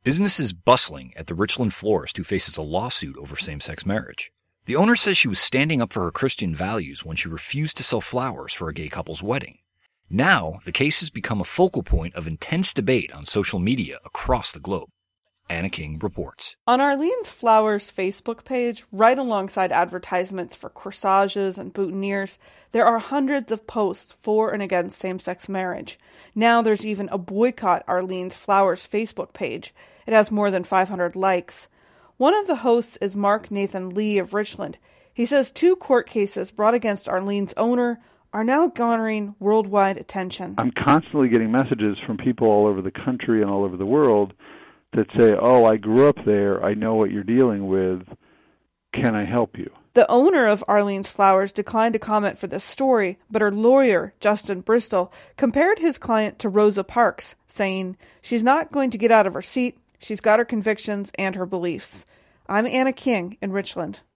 Business is bustling at the Richland florist who faces a lawsuit over same-sex marriage. The owner says she was standing up for her Christian values when she refused to sell flowers for a gay couple's wedding. Now, the case has become a focal point of intense debate on social media across the globe. Anna King reports. On Arlene's Flowers Facebook page, right alongside advertisements for corsages and boutonnieres, there are hundreds of posts for and against same-sex marriage. Now there's even a Boycott Arlene's Flowers Facebook page. It has more than 500 likes. One of the hosts is Mark Nathan Lee of Richland. He says 2 court cases brought against Arlene's owner are now garnering worldwide attention. I'm constantly getting messages from people all over the country and all over the world that say, oh, I grew up there, I know what you're dealing with, can I help you? The owner of Arlene's Flowers declined to comment for this story, but her lawyer, Justin Bristol, compared his client to Rosa Parks, saying, she's not going to get out of her seat, she's got her convictions and her beliefs. I'm Anna King in Richland.